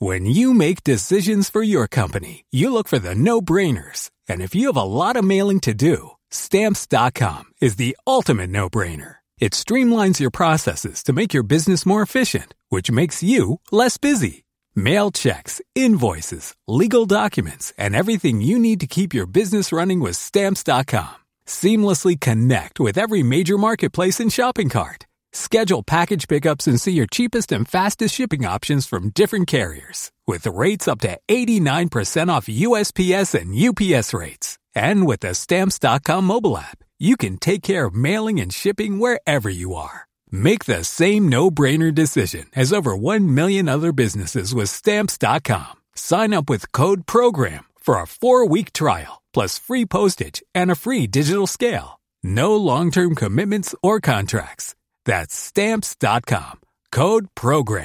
When you make decisions for your company, you look for the no-brainers. And if you have a lot of mailing to do, Stamps.com is the ultimate no-brainer. It streamlines your processes to make your business more efficient, which makes you less busy. Mail checks, invoices, legal documents, and everything you need to keep your business running with Stamps.com. Seamlessly connect with every major marketplace and shopping cart. Schedule package pickups and see your cheapest and fastest shipping options from different carriers, with rates up to 89% off USPS and UPS rates. And with the Stamps.com mobile app, you can take care of mailing and shipping wherever you are. Make the same no-brainer decision as over 1 million other businesses with Stamps.com. Sign up with code PROGRAM for a 4-week trial, plus free postage and a free digital scale. No long-term commitments or contracts. That's Stamps.com. Code PROGRAM.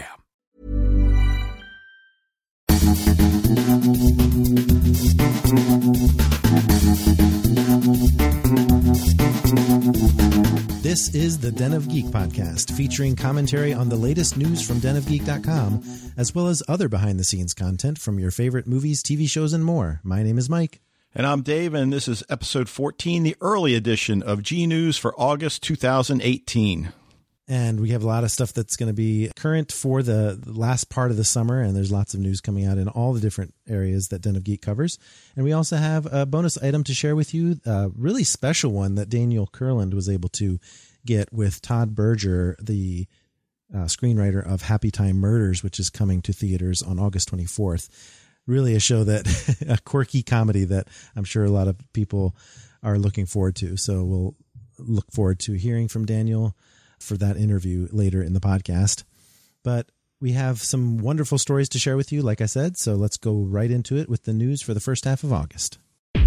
This is the Den of Geek podcast, featuring commentary on the latest news from denofgeek.com, as well as other behind-the-scenes content from your favorite movies, TV shows, and more. My name is Mike. And I'm Dave, and this is episode 14, the early edition of G News for August 2018. And we have a lot of stuff that's going to be current for the last part of the summer, and there's lots of news coming out in all the different areas that Den of Geek covers. And we also have a bonus item to share with you, a really special one that Daniel Kurland was able to get with Todd Berger, the screenwriter of Happy Time Murders, which is coming to theaters on August 24th. Really a show that, a quirky comedy that I'm sure a lot of people are looking forward to. So we'll look forward to hearing from Daniel for that interview later in the podcast. But we have some wonderful stories to share with you, like I said, so let's go right into it with the news for the first half of August.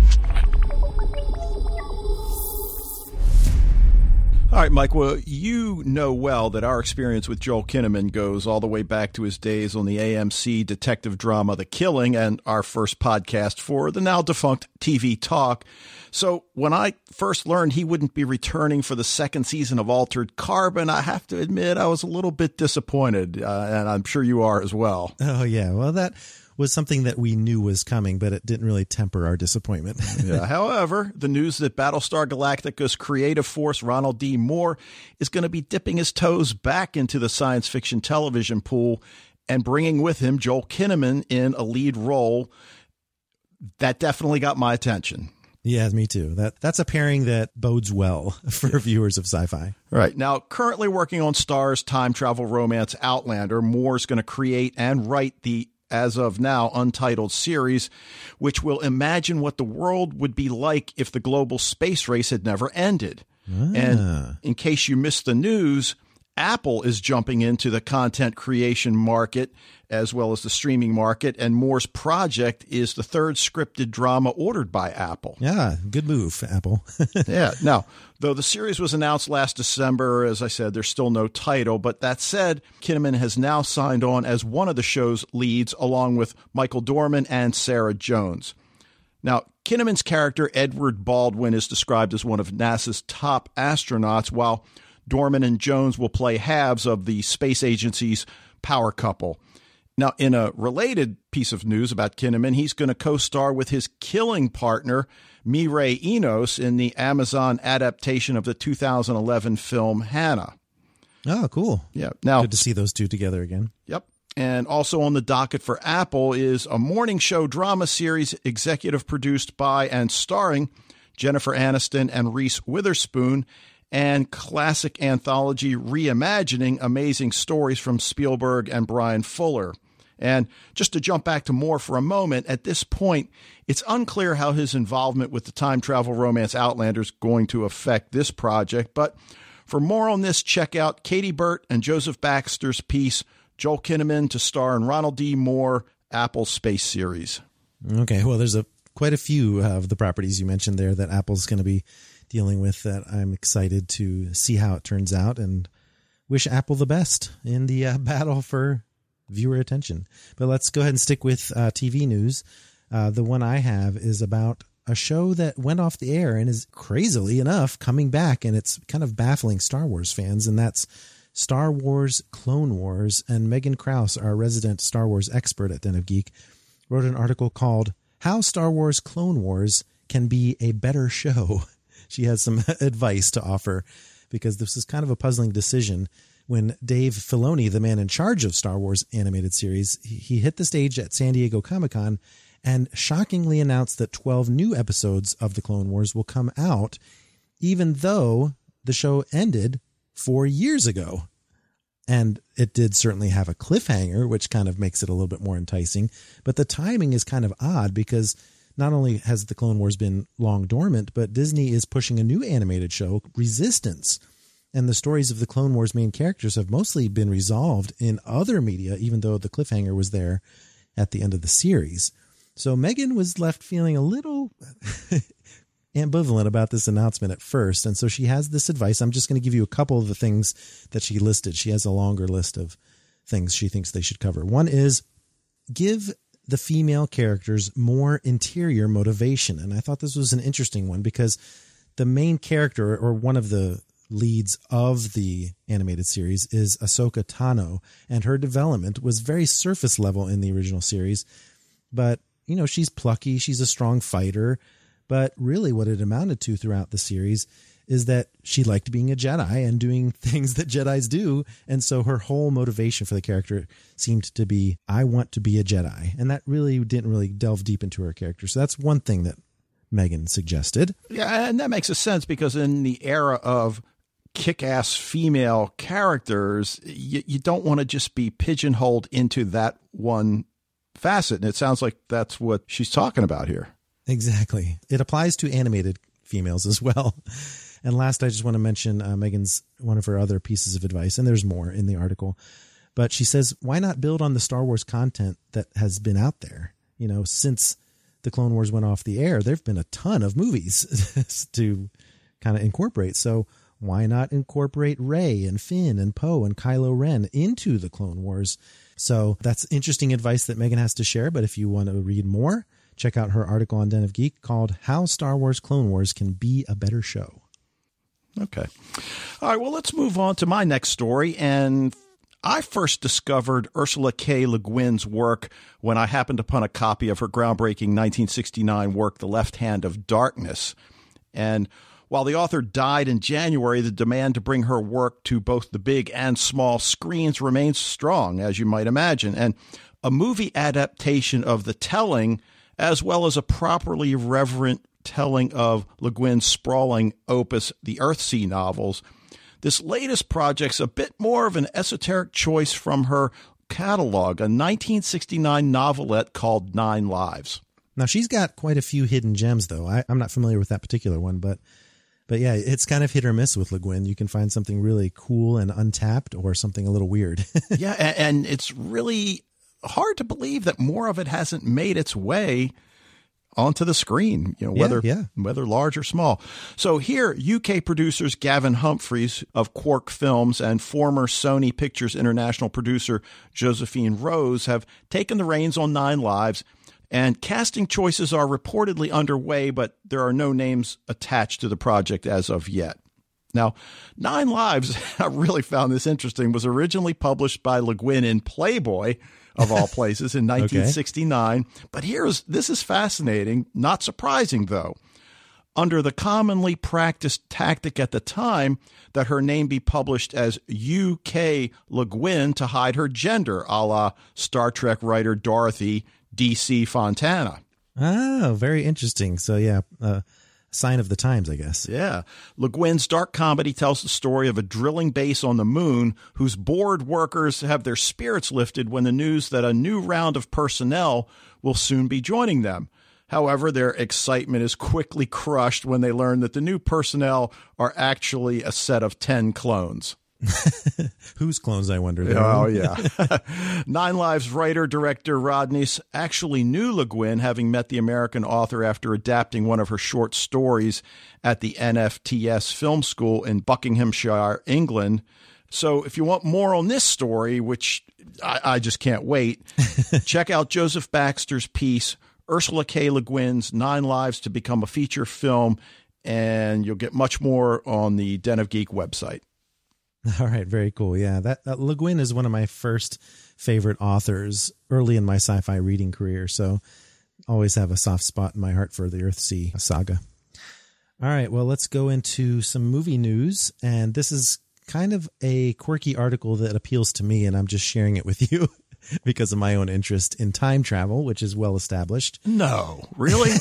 All right, Mike, well, you know well that our experience with Joel Kinnaman goes all the way back to his days on the AMC detective drama The Killing and our first podcast for the now-defunct TV Talk. So when I first learned he wouldn't be returning for the second season of Altered Carbon, I have to admit I was a little bit disappointed, and I'm sure you are as well. Oh, yeah. Well, that was something that we knew was coming, but it didn't really temper our disappointment. Yeah. However, the news that Battlestar Galactica's creative force, Ronald D. Moore, is going to be dipping his toes back into the science fiction television pool and bringing with him Joel Kinnaman in a lead role, that definitely got my attention. Yeah, me too. That's a pairing that bodes well for viewers of sci-fi. Right. Now, currently working on Starz time travel romance Outlander, Moore's going to create and write the, as of now, untitled series, which will imagine what the world would be like if the global space race had never ended. And in case you missed the news, Apple is jumping into the content creation market as well as the streaming market, and Moore's project is the third scripted drama ordered by Apple. Yeah, good move, Apple. Yeah. Now, though the series was announced last December, as I said, there's still no title. But that said, Kinnaman has now signed on as one of the show's leads, along with Michael Dorman and Sarah Jones. Now, Kinnaman's character, Edward Baldwin, is described as one of NASA's top astronauts, while Dorman and Jones will play halves of the space agency's power couple. Now, in a related piece of news about Kinnaman, he's going to co-star with his killing partner, Mireille Enos, in the Amazon adaptation of the 2011 film Hannah. Oh, cool. Yeah. Now, good to see those two together again. Yep. And also on the docket for Apple is a morning show drama series executive produced by and starring Jennifer Aniston and Reese Witherspoon, and classic anthology reimagining amazing stories from Spielberg and Brian Fuller. And just to jump back to Moore for a moment, at this point, it's unclear how his involvement with the time travel romance Outlander is going to affect this project. But for more on this, check out Katie Burt and Joseph Baxter's piece, Joel Kinnaman to star in Ronald D. Moore, Apple Space Series. Okay, well, there's quite a few of the properties you mentioned there that Apple's going to be dealing with that I'm excited to see how it turns out, and wish Apple the best in the battle for viewer attention. But let's go ahead and stick with TV news. The one I have is about a show that went off the air and is crazily enough coming back, and it's kind of baffling Star Wars fans, and that's Star Wars Clone Wars, and Megan Krause, our resident Star Wars expert at Den of Geek, wrote an article called How Star Wars Clone Wars Can Be a Better Show. She has some advice to offer because this is kind of a puzzling decision. When Dave Filoni, the man in charge of Star Wars animated series, he hit the stage at San Diego Comic-Con and shockingly announced that 12 new episodes of The Clone Wars will come out, even though the show ended 4 years ago. And it did certainly have a cliffhanger, which kind of makes it a little bit more enticing. But the timing is kind of odd because not only has The Clone Wars been long dormant, but Disney is pushing a new animated show, Resistance. And the stories of the Clone Wars main characters have mostly been resolved in other media, even though the cliffhanger was there at the end of the series. So Megan was left feeling a little ambivalent about this announcement at first. And so she has this advice. I'm just going to give you a couple of the things that she listed. She has a longer list of things she thinks they should cover. One is give the female characters more interior motivation. And I thought this was an interesting one because the main character, or one of the leads of the animated series, is Ahsoka Tano, and her development was very surface level in the original series. But, you know, she's plucky, she's a strong fighter, but really what it amounted to throughout the series is that she liked being a Jedi and doing things that Jedis do. And so her whole motivation for the character seemed to be, I want to be a Jedi. And that really didn't really delve deep into her character. So that's one thing that Megan suggested. Yeah, and that makes a sense because in the era of kick-ass female characters, you don't want to just be pigeonholed into that one facet. And it sounds like that's what she's talking about here. Exactly. It applies to animated females as well. And last, I just want to mention Megan's one of her other pieces of advice, and there's more in the article. But she says, why not build on the Star Wars content that has been out there? You know, since the Clone Wars went off the air, there've been a ton of movies to kind of incorporate. So why not incorporate Rey and Finn and Poe and Kylo Ren into the Clone Wars? So that's interesting advice that Megan has to share. But if you want to read more, check out her article on Den of Geek called How Star Wars Clone Wars Can Be a Better Show. Okay. All right, well, let's move on to my next story. And I first discovered Ursula K. Le Guin's work when I happened upon a copy of her groundbreaking 1969 work, The Left Hand of Darkness. And while the author died in January, the demand to bring her work to both the big and small screens remains strong, as you might imagine. And a movie adaptation of the telling, as well as a properly reverent telling of Le Guin's sprawling opus, the Earthsea novels, this latest project's a bit more of an esoteric choice from her catalog, a 1969 novelette called 9 Lives. Now, she's got quite a few hidden gems, though. I'm not familiar with that particular one, but yeah, it's kind of hit or miss with Le Guin. You can find something really cool and untapped or something a little weird. Yeah, and it's really hard to believe that more of it hasn't made its way onto the screen, you know, whether large or small. So here, UK producers Gavin Humphreys of Quark Films and former Sony Pictures International producer Josephine Rose have taken the reins on 9 Lives, and casting choices are reportedly underway, but there are no names attached to the project as of yet. Now, 9 Lives, I really found this interesting, was originally published by Le Guin in Playboy, of all places, in 1969. Okay. But this is fascinating, not surprising, though. Under the commonly practiced tactic at the time that her name be published as UK Le Guin to hide her gender, a la Star Trek writer Dorothy D.C. Fontana. Oh, very interesting. So, yeah, sign of the times, I guess. Yeah. Le Guin's dark comedy tells the story of a drilling base on the moon whose bored workers have their spirits lifted when the news that a new round of personnel will soon be joining them. However, their excitement is quickly crushed when they learn that the new personnel are actually a set of 10 clones. Whose clones, I wonder? Oh, yeah. 9 Lives writer-director Rod Neese actually knew Le Guin, having met the American author after adapting one of her short stories at the NFTS Film School in Buckinghamshire, England. So if you want more on this story, which I just can't wait, check out Joseph Baxter's piece, Ursula K. Le Guin's 9 Lives to Become a Feature Film, and you'll get much more on the Den of Geek website. All right, very cool. Yeah, that Le Guin is one of my first favorite authors early in my sci-fi reading career, so always have a soft spot in my heart for the Earthsea saga. All right, well, let's go into some movie news, and this is kind of a quirky article that appeals to me, and I'm just sharing it with you because of my own interest in time travel, which is well established. No, really?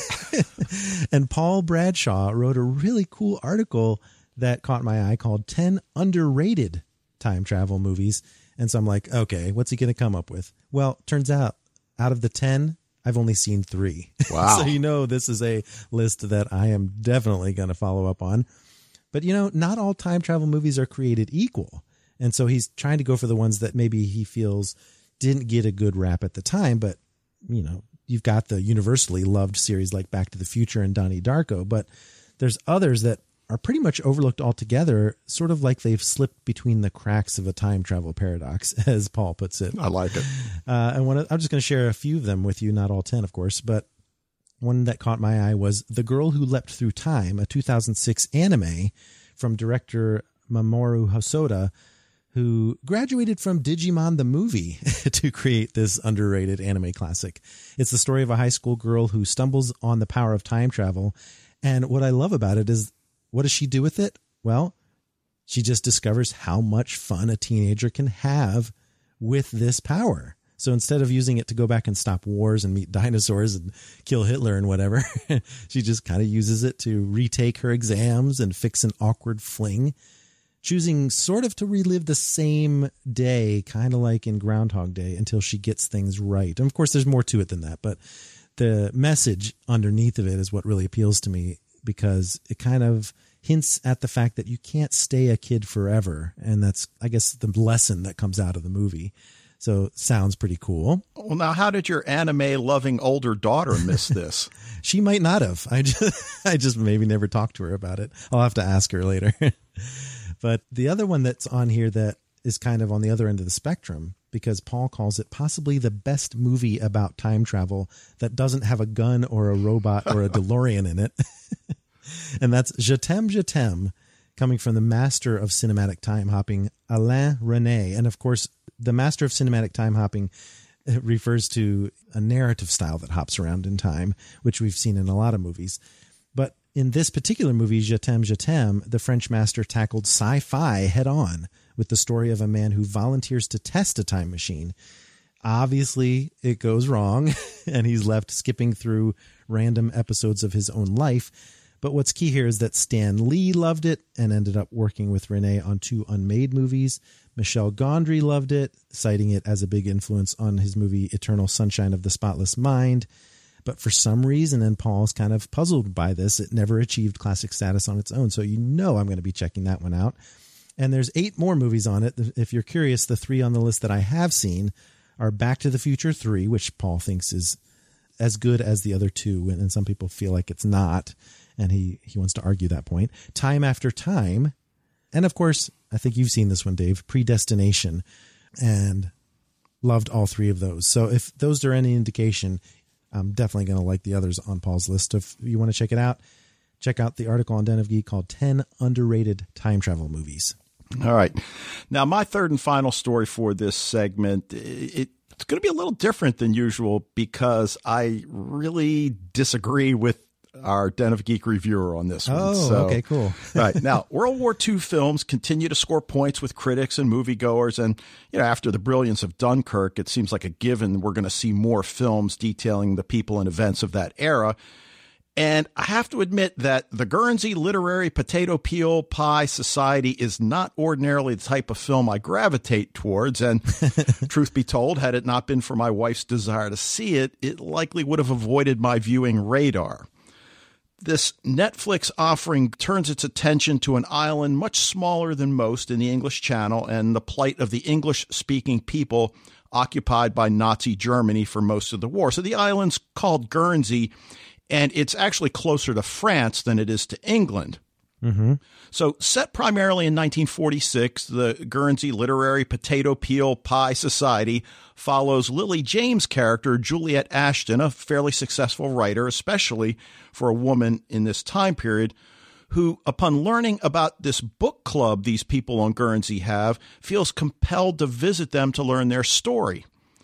And Paul Bradshaw wrote a really cool article that caught my eye called 10 Underrated Time Travel Movies. And so I'm like, okay, what's he going to come up with? Well, turns out of the 10, I've only seen 3. Wow. So this is a list that I am definitely going to follow up on. But not all time travel movies are created equal. And so he's trying to go for the ones that maybe he feels didn't get a good rap at the time. But, you've got the universally loved series like Back to the Future and Donnie Darko. But there's others that are pretty much overlooked altogether, sort of like they've slipped between the cracks of a time travel paradox, as Paul puts it. I like it. I'm just going to share a few of them with you, not all 10, of course, but one that caught my eye was The Girl Who Leapt Through Time, a 2006 anime from director Mamoru Hosoda, who graduated from Digimon the movie to create this underrated anime classic. It's the story of a high school girl who stumbles on the power of time travel. And what I love about it is, what does she do with it? Well, she just discovers how much fun a teenager can have with this power. So instead of using it to go back and stop wars and meet dinosaurs and kill Hitler and whatever, she just kind of uses it to retake her exams and fix an awkward fling, choosing sort of to relive the same day, kind of like in Groundhog Day, until she gets things right. And of course, there's more to it than that, but the message underneath of it is what really appeals to me, because it kind of hints at the fact that you can't stay a kid forever. And that's, I guess, the lesson that comes out of the movie. So sounds pretty cool. Well, now, how did your anime-loving older daughter miss this? She might not have. I just maybe never talked to her about it. I'll have to ask her later. But the other one that's on here that is kind of on the other end of the spectrum, because Paul calls it possibly the best movie about time travel that doesn't have a gun or a robot or a DeLorean in it. And that's Je t'aime, coming from the master of cinematic time hopping, Alain Resnais. And of course, the master of cinematic time hopping refers to a narrative style that hops around in time, which we've seen in a lot of movies. But in this particular movie, Je t'aime, the French master tackled sci-fi head on with the story of a man who volunteers to test a time machine. Obviously, it goes wrong, and he's left skipping through random episodes of his own life. But what's key here is that Stan Lee loved it and ended up working with Resnais on 2 unmade movies. Michel Gondry loved it, citing it as a big influence on his movie Eternal Sunshine of the Spotless Mind. But for some reason, and Paul's kind of puzzled by this, it never achieved classic status on its own. So I'm going to be checking that one out. And there's 8 more movies on it. If you're curious, the 3 on the list that I have seen are Back to the Future 3, which Paul thinks is as good as the other 2, and some people feel like it's not. And he wants to argue that point. Time After Time. And of course, I think you've seen this one, Dave, Predestination, and loved all 3 of those. So if those are any indication, I'm definitely going to like the others on Paul's list. If you want to check it out, check out the article on Den of Geek called 10 Underrated Time Travel Movies. All right. Now, my third and final story for this segment, it's going to be a little different than usual because I really disagree with our Den of Geek reviewer on this one. Okay, cool. Right. Now, World War II films continue to score points with critics and moviegoers. And, after the brilliance of Dunkirk, it seems like a given we're going to see more films detailing the people and events of that era. And I have to admit that the Guernsey Literary Potato Peel Pie Society is not ordinarily the type of film I gravitate towards. And truth be told, had it not been for my wife's desire to see it, it likely would have avoided my viewing radar. This Netflix offering turns its attention to an island much smaller than most in the English Channel and the plight of the English-speaking people occupied by Nazi Germany for most of the war. So the island's called Guernsey, and it's actually closer to France than it is to England. Mm-hmm. So set primarily in 1946, the Guernsey Literary Potato Peel Pie Society follows Lily James' character, Juliet Ashton, a fairly successful writer, especially for a woman in this time period, who, upon learning about this book club these people on Guernsey have, feels compelled to visit them to learn their story.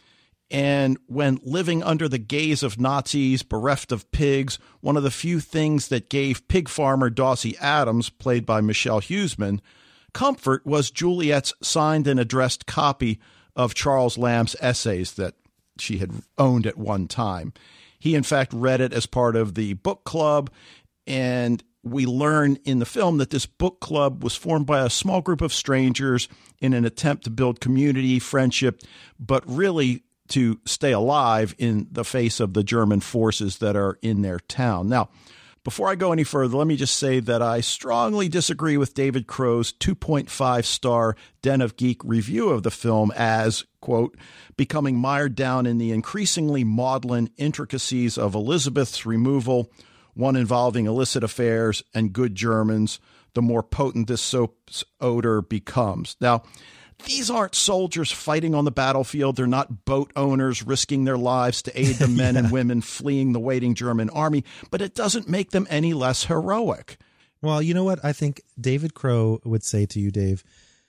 And when living under the gaze of Nazis, bereft of pigs, one of the few things that gave pig farmer Dawsey Adams, played by Michelle Huseman, comfort was Juliet's signed and addressed copy of Charles Lamb's essays that she had owned at one time. He, in fact, read it as part of the book club, and we learn in the film that this book club was formed by a small group of strangers in an attempt to build community, friendship, but really to stay alive in the face of the German forces that are in their town. Now, before I go any further, let me just say that I strongly disagree with David Crow's 2.5-star Den of Geek review of the film as, quote, becoming mired down in the increasingly maudlin intricacies of Elizabeth's removal, one involving illicit affairs and good Germans, the more potent this soap's odor becomes. Now, these aren't soldiers fighting on the battlefield. They're not boat owners risking their lives to aid the men and women fleeing the waiting German army, but it doesn't make them any less heroic. Well, you know what? I think David Crow would say to you, Dave,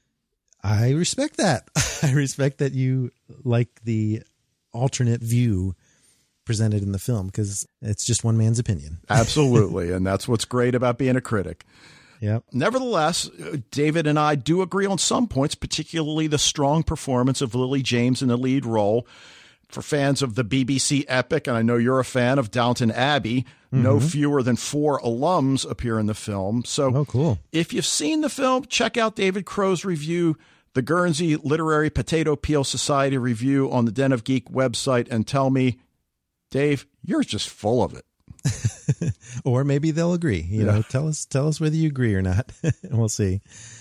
I respect that. I respect that you like the alternate view presented in the film because it's just one man's opinion. Absolutely. And that's what's great about being a critic. Yep. Nevertheless, David and I do agree on some points, particularly the strong performance of Lily James in the lead role. For fans of the BBC epic, and I know you're a fan of Downton Abbey, no fewer than 4 alums appear in the film. So cool. If you've seen the film, check out David Crow's review, the Guernsey Literary Potato Peel Society review on the Den of Geek website, and tell me, Dave, you're just full of it. Or maybe they'll agree. You know, tell us whether you agree or not. We'll see.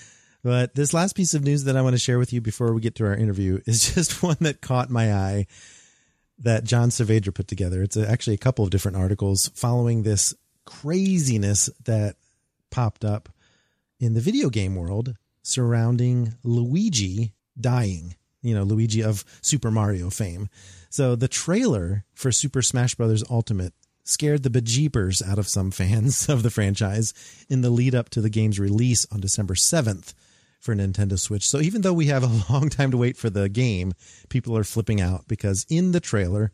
But this last piece of news that I want to share with you before we get to our interview is just one that caught my eye that John Saavedra put together. It's actually a couple of different articles following this craziness that popped up in the video game world surrounding Luigi dying. You know, Luigi of Super Mario fame. So the trailer for Super Smash Bros. Ultimate scared the bejeepers out of some fans of the franchise in the lead up to the game's release on December 7th for Nintendo Switch. So even though we have a long time to wait for the game, people are flipping out because in the trailer,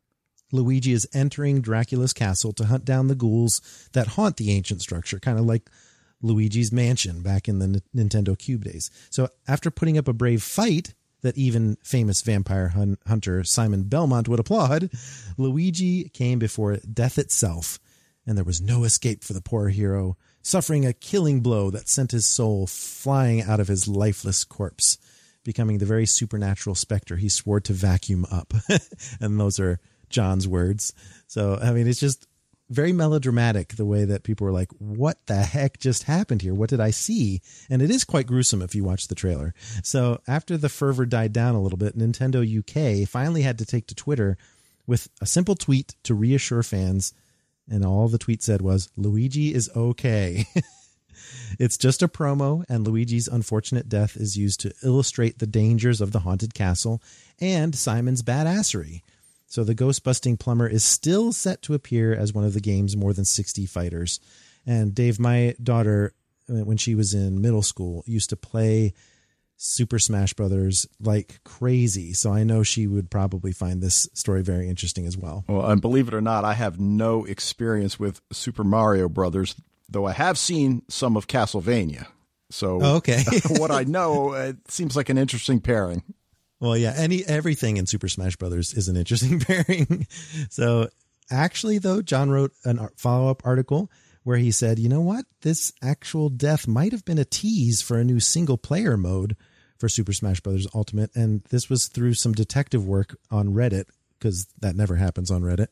Luigi is entering Dracula's castle to hunt down the ghouls that haunt the ancient structure, kind of like Luigi's Mansion back in the Nintendo Cube days. So after putting up a brave fight that even famous vampire hunter Simon Belmont would applaud, Luigi came before death itself, and there was no escape for the poor hero, suffering a killing blow that sent his soul flying out of his lifeless corpse, becoming the very supernatural specter he swore to vacuum up. And those are John's words. So, I mean, it's just very melodramatic the way that people were like, what the heck just happened here? What did I see? And it is quite gruesome if you watch the trailer. So after the fervor died down a little bit, Nintendo UK finally had to take to Twitter with a simple tweet to reassure fans. And all the tweet said was, Luigi is okay. It's just a promo, and Luigi's unfortunate death is used to illustrate the dangers of the haunted castle and Simon's badassery. So the ghost-busting plumber is still set to appear as one of the game's more than 60 fighters. And Dave, my daughter, when she was in middle school, used to play Super Smash Brothers like crazy. So I know she would probably find this story very interesting as well. Well, and believe it or not, I have no experience with Super Mario Brothers, though I have seen some of Castlevania. So okay. What I know, it seems like an interesting pairing. Well, yeah, everything in Super Smash Brothers is an interesting pairing. So actually, though, John wrote a follow-up article where he said, you know what? This actual death might have been a tease for a new single-player mode for Super Smash Bros. Ultimate. And this was through some detective work on Reddit, because that never happens on Reddit.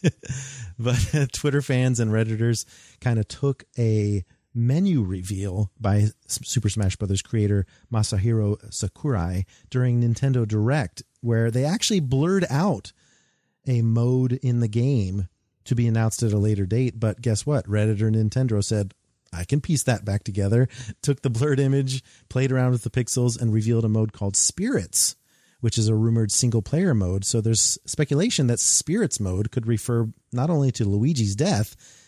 But Twitter fans and Redditors kind of took a menu reveal by Super Smash Bros. Creator Masahiro Sakurai during Nintendo Direct, where they actually blurred out a mode in the game to be announced at a later date. But guess what? Redditor Nintendo said, I can piece that back together, took the blurred image, played around with the pixels, and revealed a mode called Spirits, which is a rumored single-player mode. So there's speculation that Spirits mode could refer not only to Luigi's death,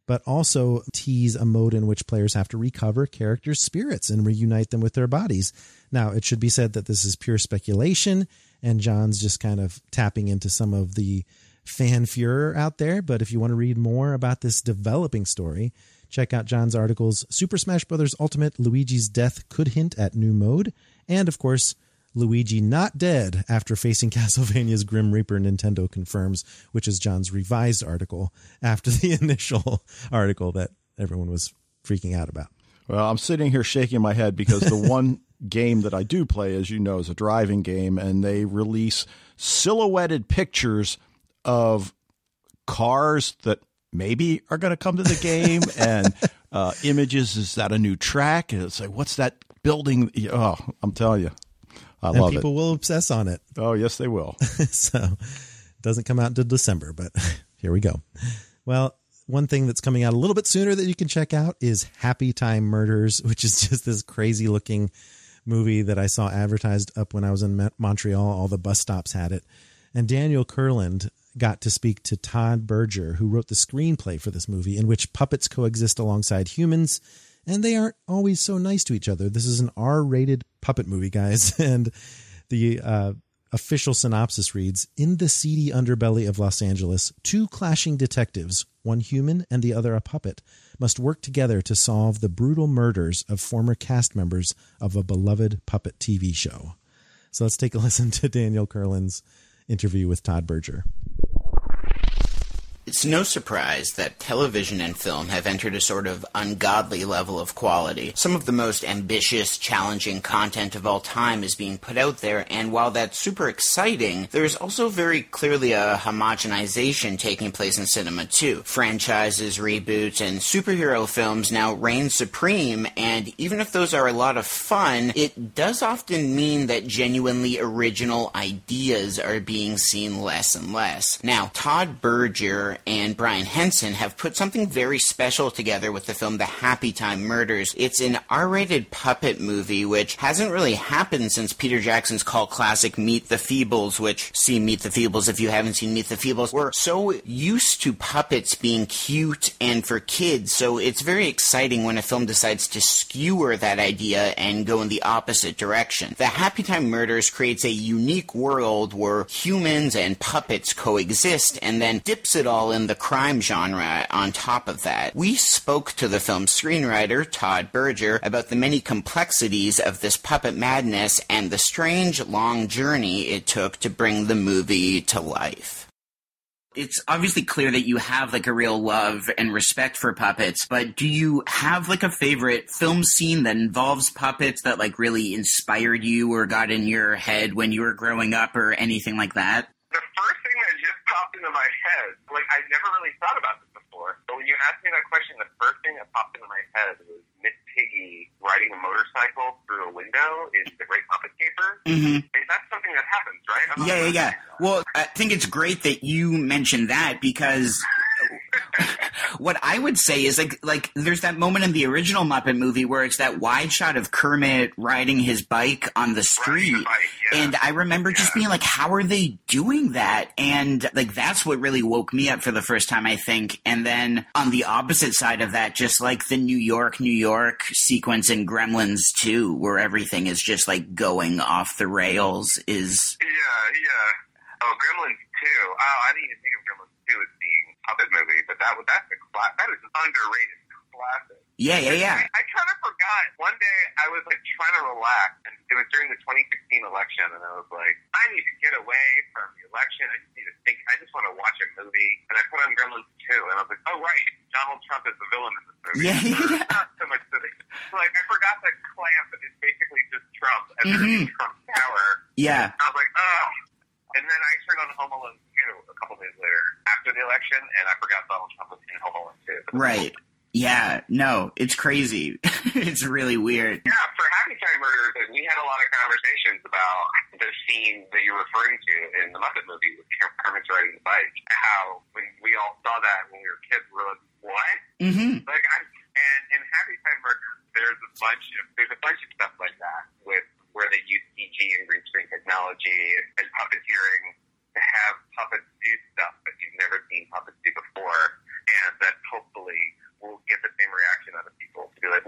but also tease a mode in which players have to recover characters' spirits and reunite them with their bodies. Now, it should be said that this is pure speculation, and John's just kind of tapping into some of the fan furor out there. But if you want to read more about this developing story, check out John's articles, Super Smash Bros. Ultimate, Luigi's Death Could Hint at New Mode, and, of course, Luigi Not Dead After Facing Castlevania's Grim Reaper, Nintendo Confirms, which is John's revised article after the initial article that everyone was freaking out about. Well, I'm sitting here shaking my head because the one game that I do play, as you know, is a driving game, and they release silhouetted pictures of cars that maybe are going to come to the game and images. Is that a new track? And it's like, what's that building? Oh, I'm telling you. I love it. People will obsess on it. Oh, yes, they will. So it doesn't come out until December, but here we go. Well, one thing that's coming out a little bit sooner that you can check out is Happy Time Murders, which is just this crazy looking movie that I saw advertised up when I was in Montreal. All the bus stops had it. And Daniel Kurland got to speak to Todd Berger, who wrote the screenplay for this movie, in which puppets coexist alongside humans, and they aren't always so nice to each other. This is an R-rated puppet movie, guys. And the official synopsis reads, in the seedy underbelly of Los Angeles, two clashing detectives, one human and the other a puppet, must work together to solve the brutal murders of former cast members of a beloved puppet TV show. So let's take a listen to Daniel Kurland's interview with Todd Berger. It's no surprise that television and film have entered a sort of ungodly level of quality. Some of the most ambitious, challenging content of all time is being put out there, and while that's super exciting, there's also very clearly a homogenization taking place in cinema too. Franchises, reboots, and superhero films now reign supreme, and even if those are a lot of fun, it does often mean that genuinely original ideas are being seen less and less. Now, Todd Berger and Brian Henson have put something very special together with the film The Happy Time Murders. It's an R-rated puppet movie, which hasn't really happened since Peter Jackson's cult classic Meet the Feebles, which, see Meet the Feebles if you haven't seen Meet the Feebles. We're so used to puppets being cute and for kids, so it's very exciting when a film decides to skewer that idea and go in the opposite direction. The Happy Time Murders creates a unique world where humans and puppets coexist, and then dips it all in the crime genre on top of that. We spoke to the film's screenwriter, Todd Berger, about the many complexities of this puppet madness and the strange, long journey it took to bring the movie to life. It's obviously clear that you have like a real love and respect for puppets, but do you have like a favorite film scene that involves puppets that like really inspired you or got in your head when you were growing up or anything like that? The first thing that just popped into my head, like I never really thought about this before, but when you asked me that question, the first thing that popped into my head was Miss Piggy riding a motorcycle through a window in The Great Puppet Caper. Mm-hmm. And that's something that happens, right? Yeah. Well, I think it's great that you mentioned that because what I would say is like there's that moment in the original Muppet movie where it's that wide shot of Kermit riding his bike on the street. And I remember just being like, how are they doing that? And like, that's what really woke me up for the first time, I think. And then on the opposite side of that, just like the New York sequence in Gremlins 2, where everything is just like going off the rails is. Yeah. Oh, Gremlins 2. Oh, I didn't even think of Gremlins 2 as being a puppet movie, but that is an underrated classic. Yeah. I kind of forgot. One day I was like trying to relax, and it was during the 2016 election, and I was like, I need to get away from the election. I just need to think. I just want to watch a movie, and I put on Gremlins 2, and I was like, oh right, Donald Trump is the villain in this movie. Yeah. Not so much that like I forgot that clamp is basically just Trump and Trump's power. Yeah. I was like, oh. And then I turned on Home Alone 2 a couple days later after the election, and I forgot Donald Trump was in Home Alone 2. Right. Yeah, no, it's crazy. It's really weird. Yeah, for Happy Time Murders, we had a lot of conversations about the scene that you're referring to in the Muppet movie with Kermit's riding the bike. How, when we all saw that when we were kids, we were like, what? Mm-hmm. And in Happy Time Murders, there's a bunch of stuff like that with where they use CG and green screen technology and puppeteering to have puppets do stuff that you've never seen puppets do before, and that hopefully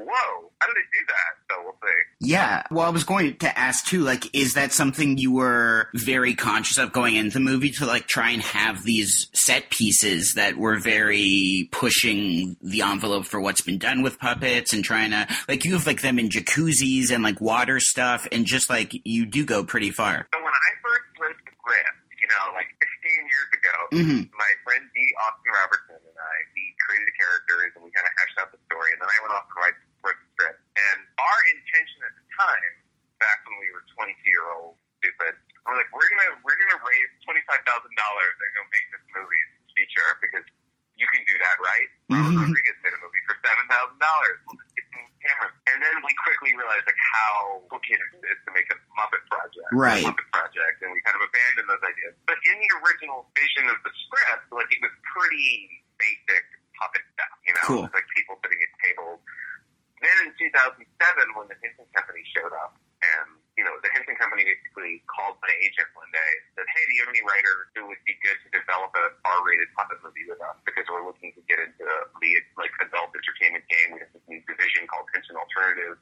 whoa, how did they do that? So we'll see. Yeah. Well, I was going to ask, too, like, is that something you were very conscious of going into the movie to, like, try and have these set pieces that were very pushing the envelope for what's been done with puppets and trying to, like, you have, like, them in jacuzzis and, like, water stuff and just, like, you do go pretty far. So when I first wrote the script, like 15 years ago, my friend D. Austin Robertson and I, we created the characters and we kind of hashed out the story, and then I went off and wrote the script. And our intention at the time, back when we were 22-year-old stupid, we're like, we're gonna raise $25,000 and go make this movie feature because you can do that, right? Robert Rodriguez made a movie for $7,000. We'll just get some cameras. And then we quickly realized like how complicated it is to make a Muppet project. Right. Muppet project, and we kind of abandoned those ideas. But in the original vision of the script, like it was pretty basic puppet stuff, Cool. It was like people sitting at tables. Then in 2007, when the Henson Company showed up, and the Henson Company basically called my agent one day and said, hey, do you have any writers who would be good to develop a R-rated puppet movie with us? Because we're looking to get into the adult entertainment game. We have this new division called Henson Alternative.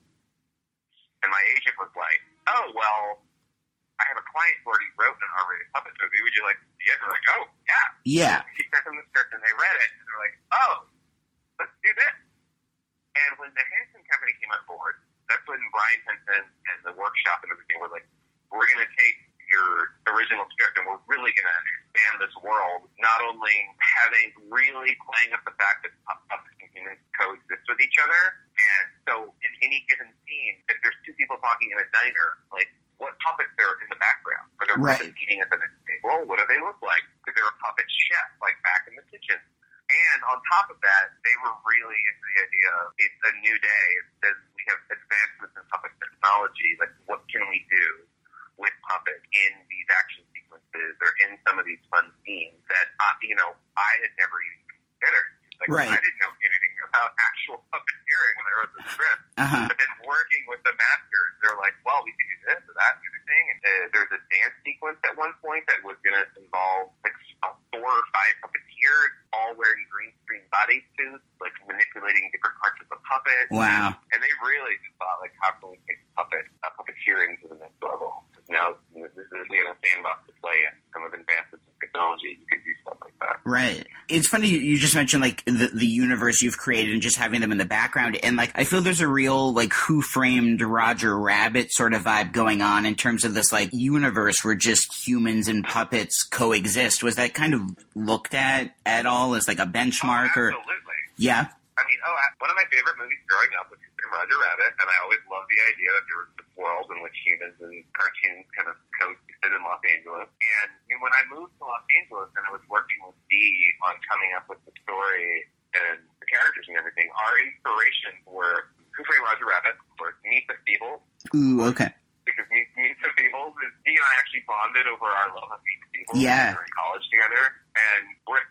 And my agent was like, oh, well, I have a client who already wrote an R-rated puppet movie. Would you like to see it? And we're like, oh, yeah. Yeah. He sent them the script and they read it. And they're like, oh, let's do this. And when the Henson Company came on board, that's when Brian Henson and the workshop and everything were like, we're going to take your original script and we're really going to expand this world, not only really playing up the fact that puppets and humans coexist with each other. And so in any given scene, if there's two people talking in a diner, like what puppets are in the background? Are there puppets eating at the next table? What do they look like? Is there a puppet chef like back in the kitchen? And on top of that, they were really into the idea of it's a new day. It says we have advancements in puppet technology. Like, what can we do with puppets in these action sequences or in some of these fun scenes that, I had never even considered. Like, I didn't know anything about actual puppeteering when I wrote the script. But then working with the masters, they're like, well, we can do this or that kind of thing. And there's a dance sequence at one point that was going to involve like 4 or 5 puppeteers all wearing green screen bodysuits, like manipulating different parts of the puppet. Wow. And they really just thought, like, how can we take puppeteering to the next level? Now, this is a sandbox to play in. Some of advancements in technology, you can do stuff like that. Right. It's funny you just mentioned, like, the universe you've created and just having them in the background. And, like, I feel there's a real, like, Who Framed Roger Rabbit sort of vibe going on in terms of this, like, universe where just humans and puppets coexist. Was that kind of looked at all as, like, a benchmark? Absolutely. Yeah. I mean, one of my favorite movies growing up was Roger Rabbit, and I always loved the idea that there was this world in which humans and cartoons kind of coexisted in Los Angeles. And when I moved to Los Angeles and I was working with Dee on coming up with the story and the characters and everything, our inspirations were Who Framed Roger Rabbit, of course, Meet the Feebles. Ooh, okay. Because Meet the Feebles, Dee and I actually bonded over our love of Meet the Feebles. Yeah. We were in college together, and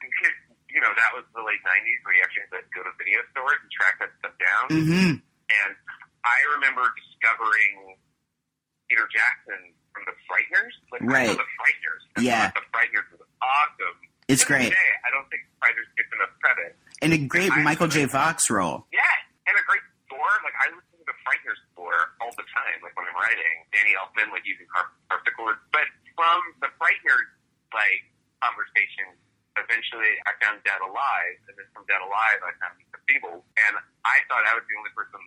that was the late 90s where you actually had to go to video stores and track that stuff down. Mm-hmm. And I remember discovering Peter Jackson from The Frighteners. Like, right. I know The Frighteners. Yeah. The Frighteners was awesome. It's great. Today, I don't think The Frighteners gets enough credit. And a great Michael J. Fox role. Yeah, and a great score. Like, I listen to The Frighteners score all the time, like when I'm writing. Danny Elfman, like, using harpsichord. But from The Frighteners, like, conversation, eventually I found Dead Alive, and then from Dead Alive I found Meet the Feebles, and I thought I was the only person,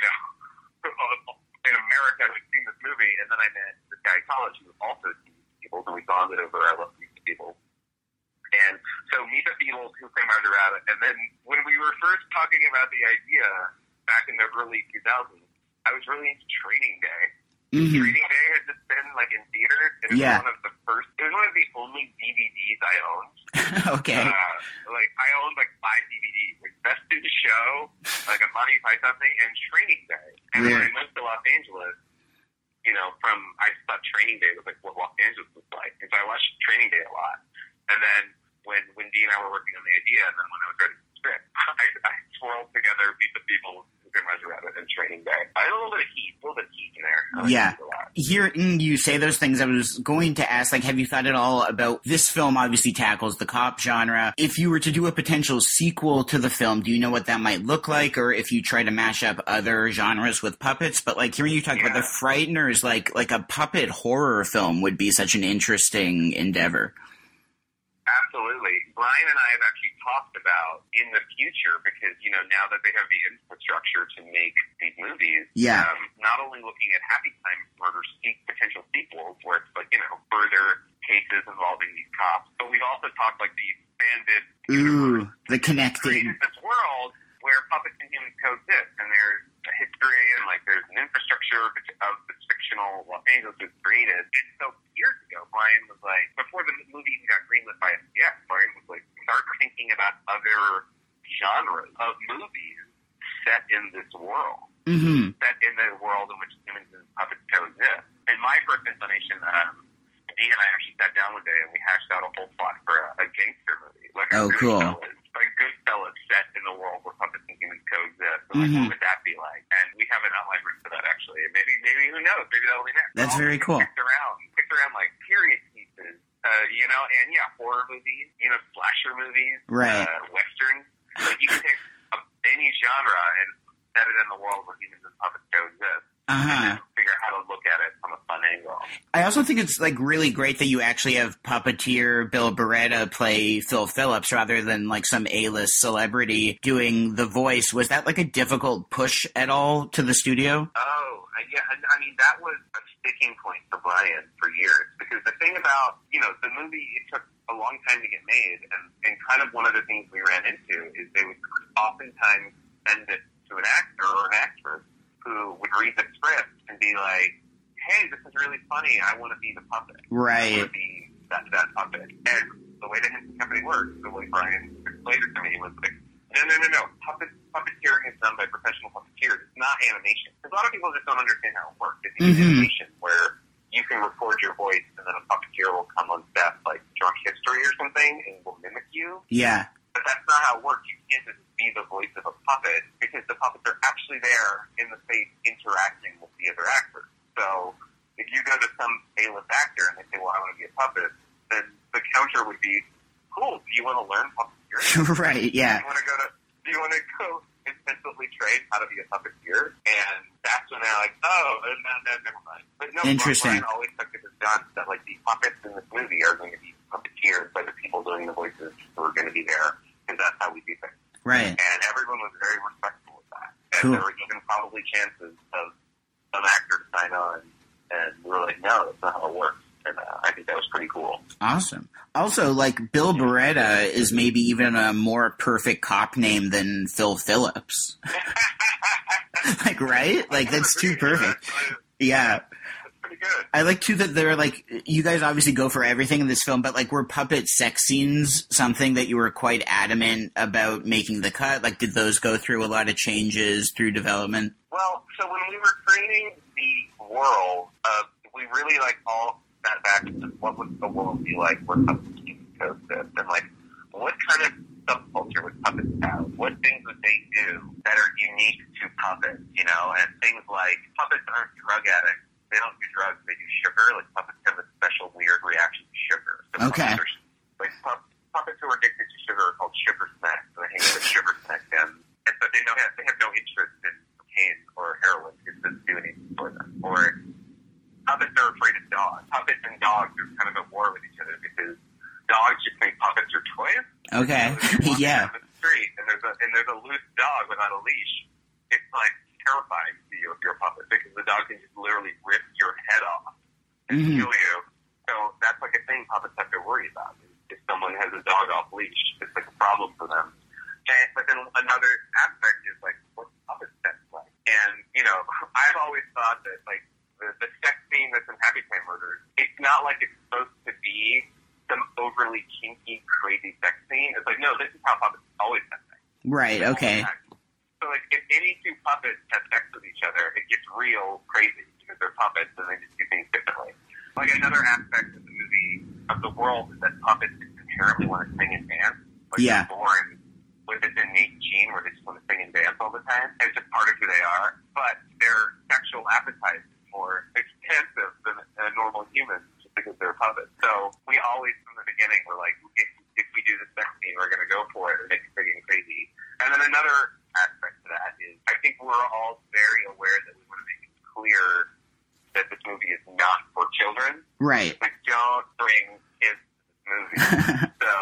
in America who'd seen this movie, and then I met this guy in college who was also seen Meet the Feebles, and we bonded over I love Meet the Feebles. And so Meet the Feebles, Who Framed Roger Rabbit, and then when we were first talking about the idea back in the early 2000s, I was really into Training Day. Mm-hmm. Training Day had just been like in theaters, and it was one of the only DVDs I owned. Okay. I owned like 5 DVDs, like Best in Show, like a Monty Python thing, and Training Day. And when I moved to Los Angeles, I just thought Training Day was like what Los Angeles was like, and so I watched Training Day a lot. And then when Dee and I were working on the idea, and then when I was writing the script, I swirled together Meet the Feebles, Who Framed Roger Rabbit, and Training Day. I had a little bit of heat in there. I liked it a lot. Hearing you say those things, I was going to ask, like, have you thought at all about this film obviously tackles the cop genre. If you were to do a potential sequel to the film, do you know what that might look like? Or if you try to mash up other genres with puppets? But like hearing you talk about The Frighteners, like a puppet horror film would be such an interesting endeavor. Absolutely. Brian and I have actually talked about in the future, because, you know, now that they have the infrastructure to make these movies, not only looking at Happy Time Murders potential sequels where it's like, you know, further cases involving these cops, but we've also talked like the expanded the connected this world where puppets and humans coexist, and there's a history and like there's an infrastructure of this fictional Los Angeles was created. And so years ago, Brian was like, before the movie even got greenlit by SPX, Brian was like, start thinking about other genres of movies set in this world, set in the world in which humans and puppets coexist. And my first inclination, Dee and I actually sat down one day and we hashed out a whole plot for a gangster movie, like Goodfellas set in the world where puppets and humans coexist. So like, what would that be like? And we have an outline written for that actually. And maybe who knows? Maybe that'll be next. That's very cool. Picked around like period pieces, you know, and horror movies, you know, slasher movies, right? Westerns. Like you can take any genre and set it in the world where humans and puppets coexist. And figure out how to look at it from a fun angle. I also think it's like really great that you actually have puppeteer Bill Beretta play Phil Phillips rather than like some A-list celebrity doing the voice. Was that like a difficult push at all to the studio? Yeah. I mean, that was a sticking point for Brian for years, because the thing about, you know, the movie, it took a long time to get made, and kind of one of the things we ran into is they would oftentimes send it to an actor or an actress who would read the script and be like, hey, this is really funny, I want to be the puppet. Right. I want to be that puppet. And the way the Henson Company works, the way Brian explained it to me, was like, no. Puppeteering is done by professional puppeteers. It's not animation. Because a lot of people just don't understand how it works. It's animation where you can record your voice and then a puppeteer will come on set, like Drunk History or something, and will mimic you. Yeah. But that's not how it works. You can't just be the voice of a puppet, because the puppets are actually there in the face interacting with the other actors. So if you go to some A-list actor and they say, well, I want to be a puppet, then the counter would be, cool, do you want to learn puppeteering? Right, yeah. Do you want to go instantly train how to be a puppeteer? And that's when they're like, no, never mind. But no, interesting. Brian always took it as done that like the puppets in this movie are going to be puppeteered by the people doing the voices who are going to be there, because that's how we do things. Right. And everyone was very respectful of that. And cool. There were even probably chances of some actor to sign on, and we were like, no, that's not how it works. And I think that was pretty cool. Awesome. Also, like, Bill Beretta is maybe even a more perfect cop name than Phil Phillips. Like, right? Like, that's too perfect. Yeah. That's pretty good. I like, too, that they're, like, you guys obviously go for everything in this film, but, like, were puppet sex scenes something that you were quite adamant about making the cut? Like, did those go through a lot of changes through development? Well, so when we were creating the world, we really, like, all sat back and said, what would the world be like where puppets coexist? And, like, what kind of subculture would puppets have? What things would they do that are unique to puppets, you know? And things like, puppets aren't drug addicts. They don't do drugs. They do sugar. Like, puppets have a special weird reaction to sugar. So okay. Puppets who are addicted to sugar are called sugar snacks. So they hang out with sugar snack dens. But they have no interest in cocaine or heroin because it doesn't do anything for them. Or puppets are afraid of dogs. Puppets and dogs are kind of at war with each other because dogs just think puppets are toys. Okay. So yeah. Down the street and there's a loose dog without a leash. It's like terrifying to you if you're a puppet, because the dog can just literally rip your head off and kill you. So that's like a thing puppets have to worry about. If someone has a dog off leash, it's like a problem for them. But then another aspect is like, what's puppet sex like? And, you know, I've always thought that like the sex scene that's in Happy Time Murders, it's not like it's supposed to be some overly kinky, crazy sex scene. It's like, no, this is how puppets always have sex. Right, okay. So like, if any two puppets have sex with each other, it gets real crazy because they're puppets and they just do things differently. Like another aspect of the movie, of the world, is that puppets inherently want to sing and dance. Like they're born with this innate gene where they just want to sing and dance all the time. It's just part of who they are. But their sexual appetite is more extensive normal humans just because they're puppets. So we always, from the beginning, were like, if we do the sex scene, we're going to go for it and make it big and crazy. And then another aspect to that is I think we're all very aware that we want to make it clear that this movie is not for children. Right. Like, don't bring kids to this movie. So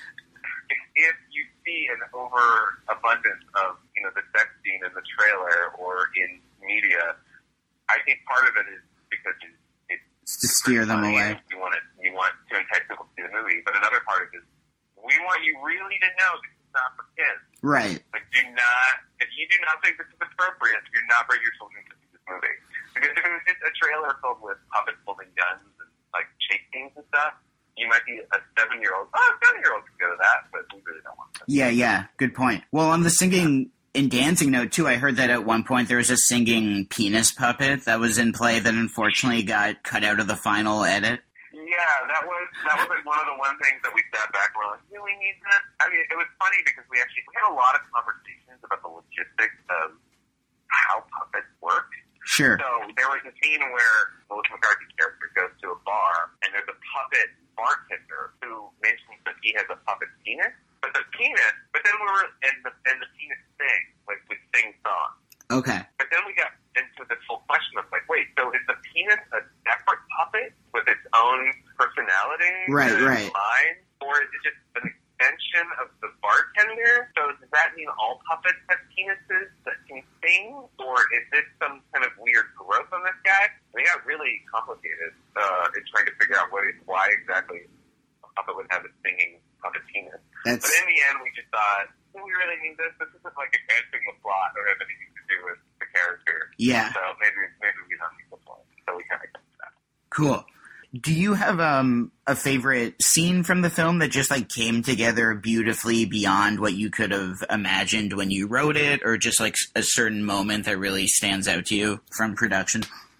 if you see an overabundance of, the sex scene in the trailer or in media, I think part of it is because it's to steer them away. You want to entice people to see the movie, but another part of it is we want you really to know this is not for kids. Right. Like, if you do not think this is appropriate, do not bring your children to see this movie. Because if it was just a trailer filled with puppets holding guns and like chase scenes and stuff, you might be a 7-year-old. Oh, a 7-year-old can go to that, but we really don't want to. Yeah. Good point. Well, on the singing and dancing note, too, I heard that at one point there was a singing penis puppet that was in play that unfortunately got cut out of the final edit. Yeah, that was like one of the things that we sat back and we're like, do we need that? I mean, it was funny because we had a lot of conversations about the logistics of how puppets work. Sure. So there was a scene where Melissa McCarthy's character goes to a bar and there's a puppet bartender who mentions that he has a puppet penis. But then we were in the penis thing, like with sing songs. Okay. But then we got into this whole question of like, wait, so is the penis a separate puppet with its own personality? Right. Mind? Or is it just an extension of the bartender? So does that mean all puppets have penises that can sing? Or is this some kind of weird growth on this guy? We got really complicated in trying to figure out why exactly a puppet would have a singing puppet penis. But in the end, we just thought, do we really need this? This isn't like advancing the plot or have anything to do with the character. Yeah. So maybe we don't need the plot. So we kind of got to that. Cool. Do you have a favorite scene from the film that just like came together beautifully beyond what you could have imagined when you wrote it, or just like a certain moment that really stands out to you from production?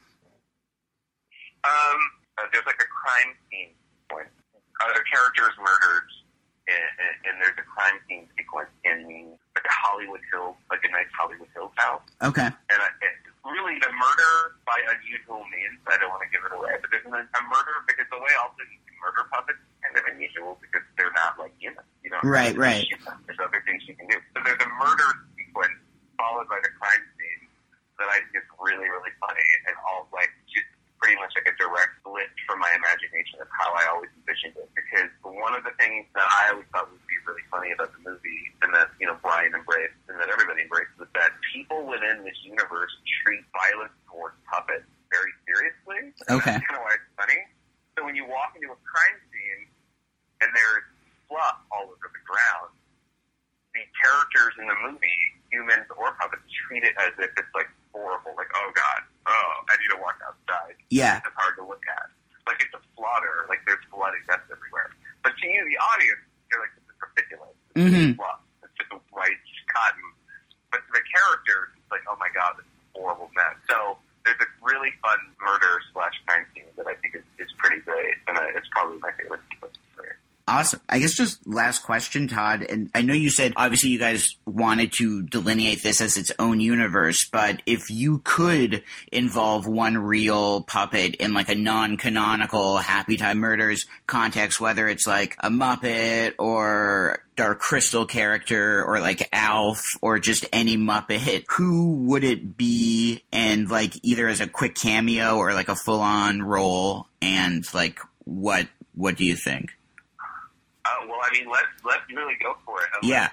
There's like a crime scene sequence. A character is murdered, and there's a crime scene sequence in like a nice Hollywood Hills house. Okay. And really, the murder by unusual means, I don't want to give it away, but there's a murder because the way also you can murder puppets is kind of unusual because they're not like humans. You don't right. shoot them. There's other things you can do. So there's a murder sequence followed by the crime scene that I think is really, really funny and all like just pretty much like a direct split from my imagination of how I always envisioned it. Because one of the things that I always thought would be really funny about the movie, and that Brian embraced, and that everybody embraced, was that people within this universe treat violence towards puppets very seriously. Okay. That's kind of why it's funny. So when you walk into a crime scene and there's fluff all over the ground, the characters in the movie, humans or puppets, treat it as if it's like horrible, like, oh god, I need to walk outside. Yeah. It's hard to look at. Like it's a slaughter, like there's blood and guts everywhere. But to you, the audience, you're like, this is ridiculous. It's fluff. It's just a white cotton. But to the characters, it's like, oh my god, this is a horrible mess. So there's a really fun murder/crime scene that I think is pretty great, and it's probably my favorite sequence. Awesome. I guess just last question, Todd, and I know you said obviously you guys wanted to delineate this as its own universe, but if you could involve one real puppet in like a non-canonical Happy Time Murders context, whether it's like a Muppet or Dark Crystal character or like Alf or just any Muppet, who would it be? And like either as a quick cameo or like a full-on role, and like what do you think? Well, I mean, let's really go for it. Yeah.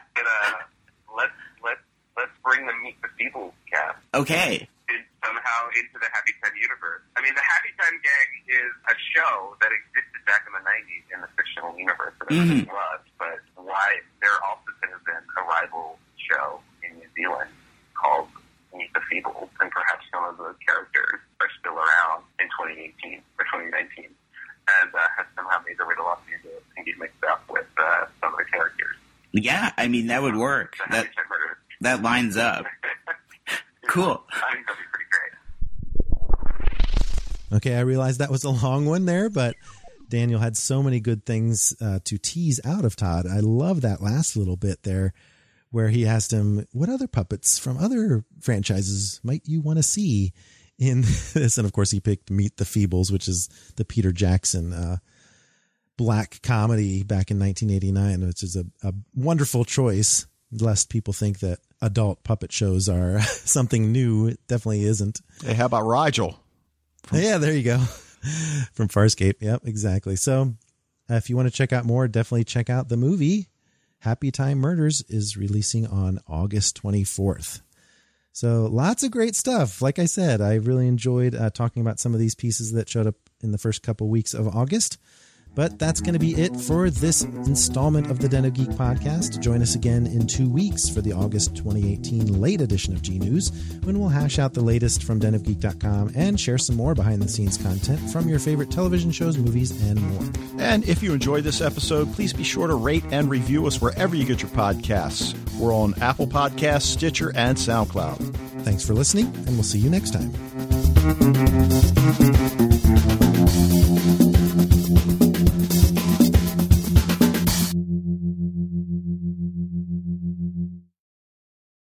Let's bring the Meet the Feebles cast. Okay. Somehow into the Happy Time universe. I mean, the Happy Time Gang is a show that existed back in the 90s in the fictional universe that everybody loved, but there also could have been a rival show in New Zealand called Meet the Feebles, and perhaps some of those characters are still around in 2018 or 2019. And has somehow made their way to Los Angeles and get mixed up with some of the characters. Yeah, I mean, that would work. That lines up. Cool. I think that'd be pretty great. Okay, I realized that was a long one there, but Daniel had so many good things to tease out of Todd. I love that last little bit there where he asked him, what other puppets from other franchises might you want to see in this. And of course, he picked Meet the Feebles, which is the Peter Jackson black comedy back in 1989, which is a wonderful choice, lest people think that adult puppet shows are something new. It definitely isn't. Hey, how about Rigel? Yeah, there you go. From Farscape. Yep, exactly. So if you want to check out more, definitely check out the movie. Happy Time Murders is releasing on August 24th. So lots of great stuff. Like I said, I really enjoyed talking about some of these pieces that showed up in the first couple weeks of August. But that's going to be it for this installment of the Den of Geek podcast. Join us again in 2 weeks for the August 2018 late edition of G News, when we'll hash out the latest from denofgeek.com and share some more behind-the-scenes content from your favorite television shows, movies, and more. And if you enjoyed this episode, please be sure to rate and review us wherever you get your podcasts. We're on Apple Podcasts, Stitcher, and SoundCloud. Thanks for listening, and we'll see you next time.